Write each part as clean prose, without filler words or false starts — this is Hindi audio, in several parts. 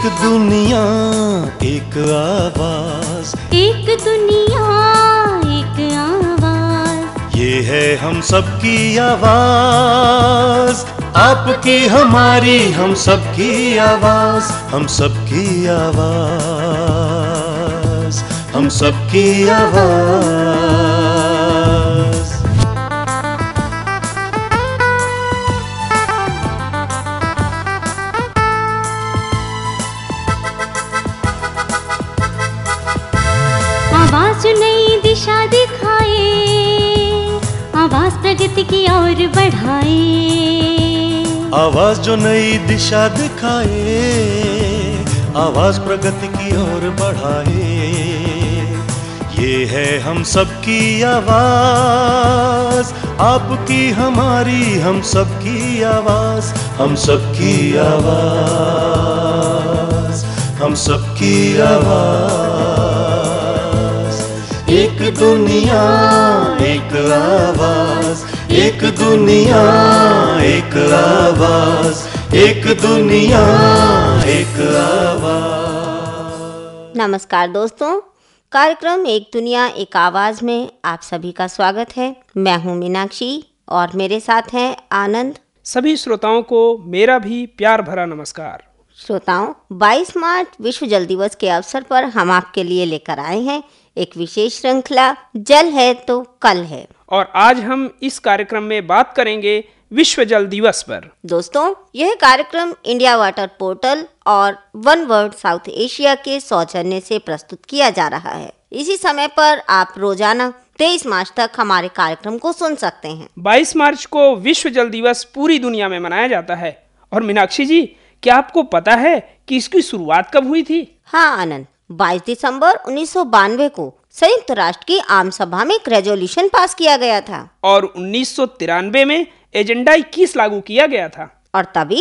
दुनिया एक आवाज, एक दुनिया एक आवाज, ये है हम सबकी आवाज, आपकी हमारी हम सबकी आवाज, हम सबकी आवाज, हम सबकी आवाज। आवाज जो नई दिशा दिखाए, आवाज प्रगति की ओर बढ़ाए, आवाज जो नई दिशा दिखाए, आवाज प्रगति की ओर बढ़ाए, ये है हम सबकी आवाज, आपकी हमारी हम सबकी आवाज, हम सबकी आवाज, हम सबकी आवाज। एक दुनिया एक आवाज, एक दुनिया एक आवाज, एक दुनिया एक आवाज। नमस्कार दोस्तों, कार्यक्रम एक दुनिया एक आवाज में आप सभी का स्वागत है। मैं हूं मीनाक्षी और मेरे साथ हैं आनंद। सभी श्रोताओं को मेरा भी प्यार भरा नमस्कार। श्रोताओं, 22 मार्च विश्व जल दिवस के अवसर पर हम आपके लिए लेकर आए हैं एक विशेष श्रृंखला, जल है तो कल है। और आज हम इस कार्यक्रम में बात करेंगे विश्व जल दिवस पर। दोस्तों, यह कार्यक्रम इंडिया वाटर पोर्टल और वन वर्ल्ड साउथ एशिया के सौजन्य से प्रस्तुत किया जा रहा है। इसी समय पर आप रोजाना 23 मार्च तक हमारे कार्यक्रम को सुन सकते हैं। 22 मार्च को विश्व जल दिवस पूरी दुनिया में मनाया जाता है। और मीनाक्षी जी, क्या आपको पता है कि इसकी शुरुआत कब हुई थी? हाँ आनंद, 22 दिसंबर 1992 को संयुक्त राष्ट्र की आम सभा में एक रेजोल्यूशन पास किया गया था। और 1993 में एजेंडा 21 लागू किया गया था। और तभी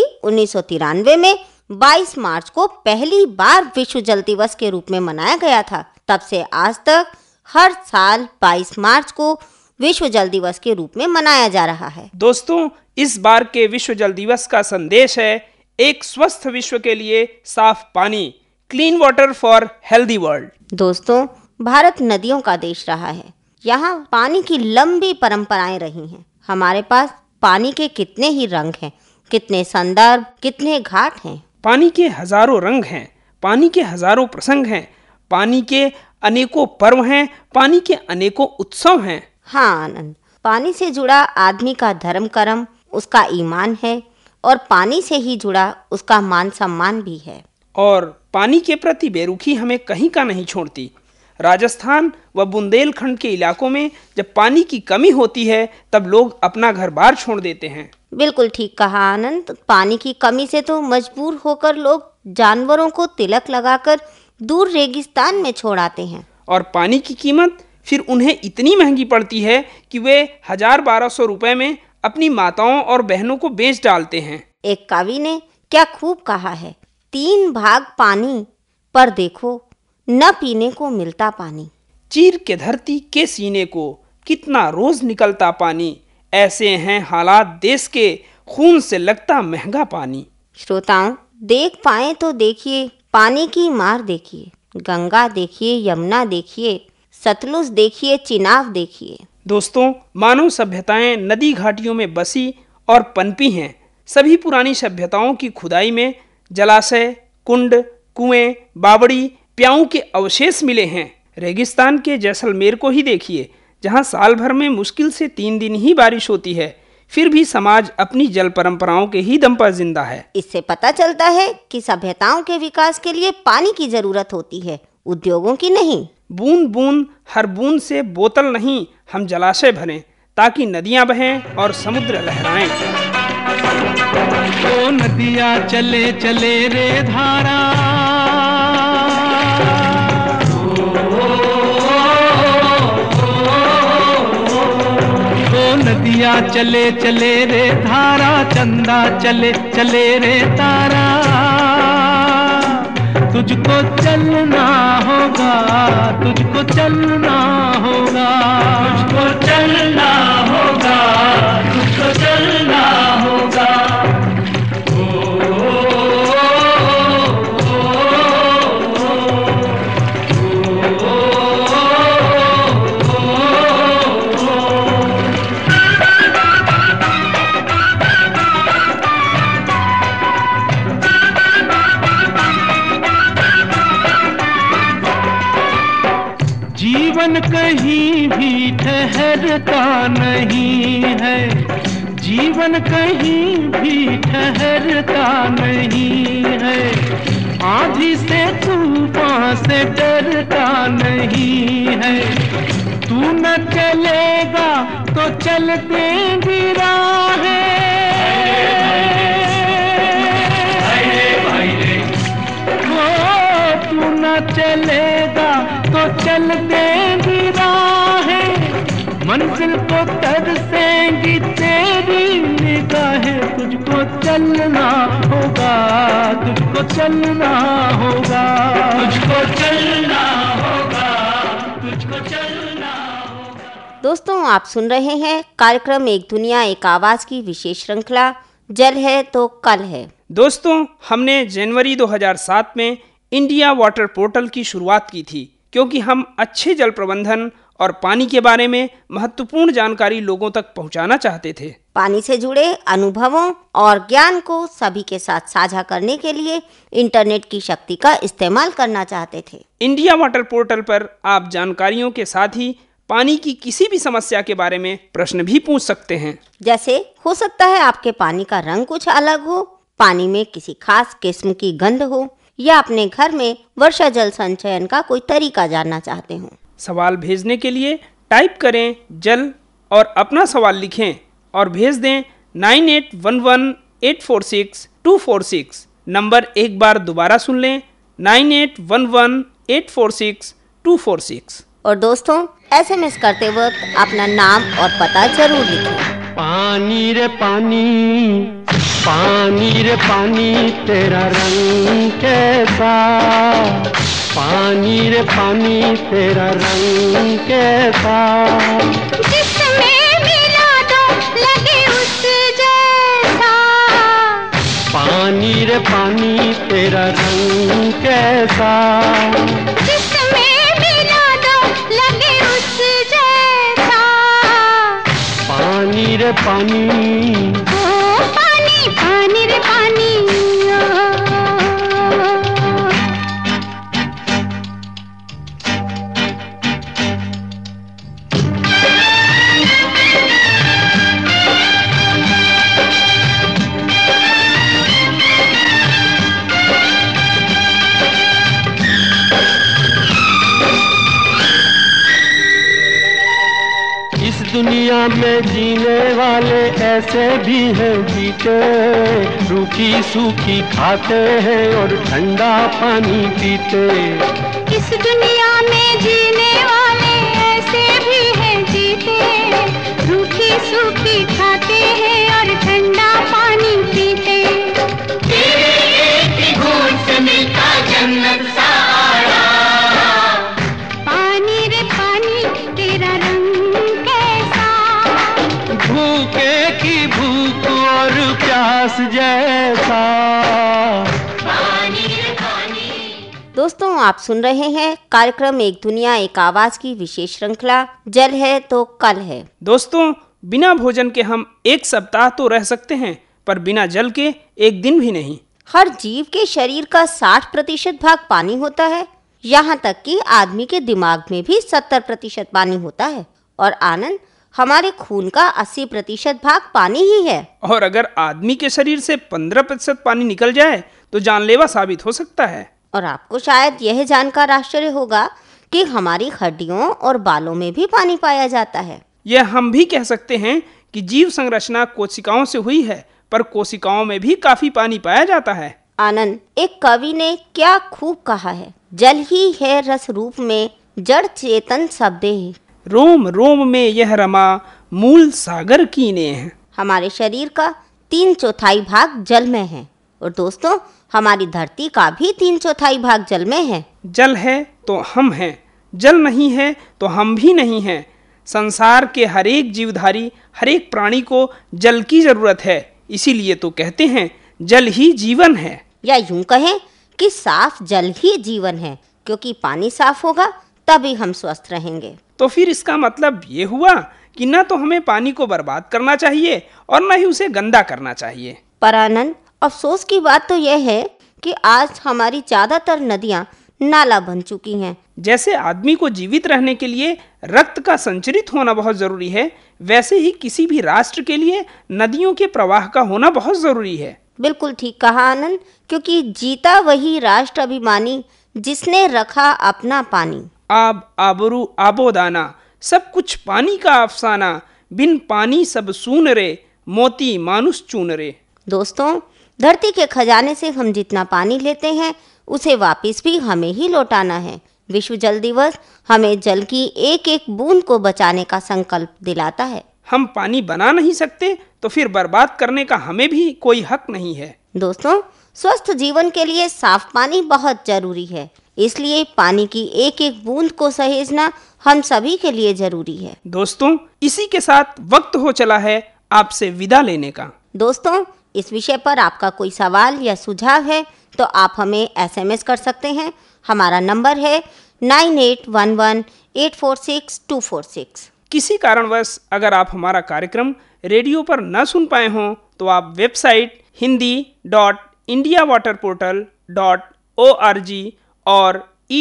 1993 में 22 मार्च को पहली बार विश्व जल दिवस के रूप में मनाया गया था। तब से आज तक हर साल 22 मार्च को विश्व जल दिवस के रूप में मनाया जा रहा है। दोस्तों, इस बार के विश्व जल दिवस का संदेश है एक स्वस्थ विश्व के लिए साफ पानी, clean water for healthy world. दोस्तों, भारत नदियों का देश रहा है। यहाँ पानी की लंबी परंपराएं रही हैं। हमारे पास पानी के कितने ही रंग हैं, कितने संदर्भ, कितने घाट हैं। पानी के हजारों रंग हैं, पानी के हजारों प्रसंग हैं, पानी के अनेकों पर्व हैं, पानी के अनेकों उत्सव हैं। हाँ आनंद, पानी से जुड़ा आदमी का धर्म कर्म उसका ईमान है और पानी से ही जुड़ा उसका मान सम्मान भी है। और पानी के प्रति बेरुखी हमें कहीं का नहीं छोड़ती। राजस्थान व बुंदेलखंड के इलाकों में जब पानी की कमी होती है तब लोग अपना घर बार छोड़ देते हैं। बिल्कुल ठीक कहा आनंद, पानी की कमी से तो मजबूर होकर लोग जानवरों को तिलक लगाकर दूर रेगिस्तान में छोड़ आते हैं। और पानी की कीमत फिर उन्हें इतनी महंगी पड़ती है कि वे 1000-1200 रुपए में अपनी माताओं और बहनों को बेच डालते हैं। एक कवि ने क्या खूब कहा है, 3 भाग पानी पर देखो न पीने को मिलता पानी। चीर के धरती के सीने को कितना रोज निकलता पानी, ऐसे हैं हालात देश के खून से लगता महंगा पानी। श्रोताओं, देख पाए तो देखिए, पानी की मार देखिए, गंगा देखिए, यमुना देखिए, सतलुज देखिए, चिनाब देखिए। दोस्तों, मानव सभ्यताएं नदी घाटियों में बसी और पनपी हैं। सभी पुरानी सभ्यताओं की खुदाई में जलाशय, कुंड, कुएं, बावड़ी, प्याऊ के अवशेष मिले हैं। रेगिस्तान के जैसलमेर को ही देखिए, जहां साल भर में मुश्किल से 3 दिन ही बारिश होती है, फिर भी समाज अपनी जल परंपराओं के ही दम पर जिंदा है। इससे पता चलता है कि सभ्यताओं के विकास के लिए पानी की जरूरत होती है, उद्योगों की नहीं। बूंद बूंद हर बूंद से बोतल नहीं, हम जलाशय भरें ताकि नदियां बहें और समुद्र लहराएं। ओ नदियां चले चले रे धारा, नदियां चले चले रे धारा, चंदा चले चले रे तारा, तुझको चलना होगा, तुझको चलना होगा, तुझको चलना होगा, तुझको चलना होगा। ओ, ओ, ओ, ओ, जीवन कहीं भी ठहरता नहीं है, जीवन कहीं भी ठहरता नहीं है, आंधी से तूफान से डरता नहीं है, तू न चलेगा तो चल देंगी राहें, तू न चलेगा तो चल देंगी राहें, मंजिल को तरसेंगी तेरी निगाहें, तुझको चलना होगा, तुझको चलना होगा, तुझको चलना होगा, तुझको चलना होगा। दोस्तों, आप सुन रहे हैं कार्यक्रम एक दुनिया एक आवाज की विशेष श्रृंखला जल है तो कल है। दोस्तों, हमने जनवरी 2007 में इंडिया वाटर पोर्टल की शुरुआत की थी, क्योंकि हम अच्छे जल प्रबंधन और पानी के बारे में महत्वपूर्ण जानकारी लोगों तक पहुंचाना चाहते थे। पानी से जुड़े अनुभवों और ज्ञान को सभी के साथ साझा करने के लिए इंटरनेट की शक्ति का इस्तेमाल करना चाहते थे। इंडिया वाटर पोर्टल पर आप जानकारियों के साथ ही पानी की किसी भी समस्या के बारे में प्रश्न भी पूछ सकते हैं। जैसे हो सकता है आपके पानी का रंग कुछ अलग हो, पानी में किसी खास किस्म की गंध हो, या अपने घर में वर्षा जल संचयन का कोई तरीका जानना चाहते हो। सवाल भेजने के लिए टाइप करें जल और अपना सवाल लिखें और भेज दें 9811846246। नंबर एक बार दोबारा सुन लें, 9811846246। और दोस्तों, SMS करते वक्त अपना नाम और पता जरूर लिखें। पानी रे पानी, पानी रे पानी तेरा रंग कैसा, पानी रे पानी तेरा रंग कैसा, जिसमें मिला दो लगे उस जैसा, पानी रे पानी तेरा रंग कैसा, जिसमें मिला दो लगे उस जैसा, पानी रे पानी, ओ पानी पानी रे पानी। दुनिया में जीने वाले ऐसे भी हैं जीते, रूखी सूखी खाते हैं और ठंडा पानी पीते। इस दुनिया में जीने वाले ऐसे भी हैं जीते, रूखी सूखी खाते हैं और ठंडा पानी पीते। तेरे एक घूंट से मिलता जन्नत सा आया, पानी रे पानी तेरा रंग भूखे की भूख और प्यास जैसा, पानी रे पानी। दोस्तों, आप सुन रहे हैं कार्यक्रम एक दुनिया एक आवाज की विशेष श्रृंखला जल है तो कल है। दोस्तों, बिना भोजन के हम एक सप्ताह तो रह सकते हैं, पर बिना जल के एक दिन भी नहीं। हर जीव के शरीर का 60% भाग पानी होता है, यहाँ तक कि आदमी के दिमाग में भी 70% पानी होता है। और आनंद, हमारे खून का 80% भाग पानी ही है। और अगर आदमी के शरीर से 15% पानी निकल जाए तो जानलेवा साबित हो सकता है। और आपको शायद यह जानकर आश्चर्य होगा कि हमारी हड्डियों और बालों में भी पानी पाया जाता है। यह हम भी कह सकते हैं कि जीव संरचना कोशिकाओं से हुई है, पर कोशिकाओं में भी काफी पानी पाया जाता है। आनंद, एक कवि ने क्या खूब कहा है, जल ही है रस रूप में जड़ चेतन सब देह, रोम रोम में यह रमा मूल सागर कीने हैं। हमारे शरीर का 3/4 भाग जल में है। और दोस्तों, हमारी धरती का भी 3/4 भाग जल में है। जल है तो हम हैं, जल नहीं है तो हम भी नहीं हैं। संसार के हर एक जीवधारी, हर एक प्राणी को जल की जरूरत है। इसीलिए तो कहते हैं जल ही जीवन है। या यूं कहें कि साफ जल ही जीवन है, क्योंकि पानी साफ होगा तभी हम स्वस्थ रहेंगे। तो फिर इसका मतलब ये हुआ कि न तो हमें पानी को बर्बाद करना चाहिए और न ही उसे गंदा करना चाहिए। पर आनंद, अफसोस की बात तो यह है कि आज हमारी ज्यादातर नदियां नाला बन चुकी हैं। जैसे आदमी को जीवित रहने के लिए रक्त का संचरित होना बहुत जरूरी है, वैसे ही किसी भी राष्ट्र के लिए नदियों के प्रवाह का होना बहुत जरूरी है। बिल्कुल ठीक कहा आनंद, क्योंकि जीता वही राष्ट्र अभिमानी जिसने रखा अपना पानी। आब आबरू आबोदाना, सब कुछ पानी का अफसाना, बिन पानी सब सून रे, मोती मानुष चून रे। दोस्तों, धरती के खजाने से हम जितना पानी लेते हैं उसे वापस भी हमें ही लौटाना है। विश्व जल दिवस हमें जल की एक एक बूंद को बचाने का संकल्प दिलाता है। हम पानी बना नहीं सकते तो फिर बर्बाद करने का हमें भी कोई हक नहीं है। दोस्तों, स्वस्थ जीवन के लिए साफ पानी बहुत जरूरी है, इसलिए पानी की एक एक बूंद को सहेजना हम सभी के लिए जरूरी है। दोस्तों, इसी के साथ वक्त हो चला है आपसे विदा लेने का। दोस्तों, इस विषय पर आपका कोई सवाल या सुझाव है तो आप हमें SMS कर सकते हैं। हमारा नंबर है 9811846246। किसी कारणवश अगर आप हमारा कार्यक्रम रेडियो पर न सुन पाए हों तो आप वेबसाइट hindi.indiawaterportal.org और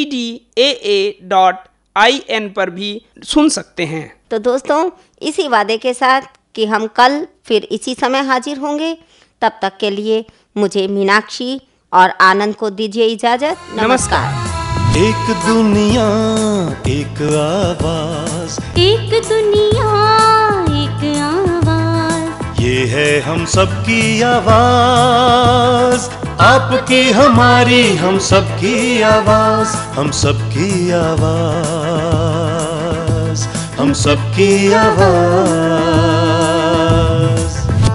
edaa.in पर भी सुन सकते हैं। तो दोस्तों, इसी वादे के साथ कि हम कल फिर इसी समय हाजिर होंगे, तब तक के लिए मुझे मीनाक्षी और आनंद को दीजिए इजाजत। नमस्कार। एक दुनिया एक आवाज, एक दुनिया एक आवाज, ये है हम सबकी आवाज, आपकी हमारी हम सबकी आवाज, हम सबकी आवाज, हम सबकी आवाज।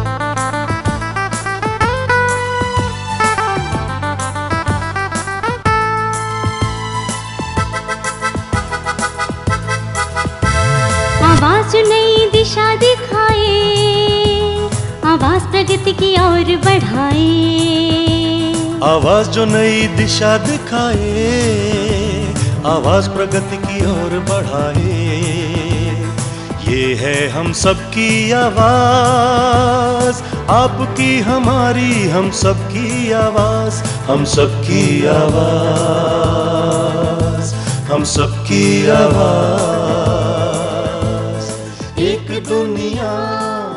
आवाज जो नई दिशा दिखाए, आवाज प्रगति की ओर बढ़ाए, आवाज जो नई दिशा दिखाए, आवाज प्रगति की ओर बढ़ाए, ये है हम सबकी आवाज, आपकी हमारी हम सबकी आवाज, हम सबकी आवाज, हम सबकी आवाज। एक दुनिया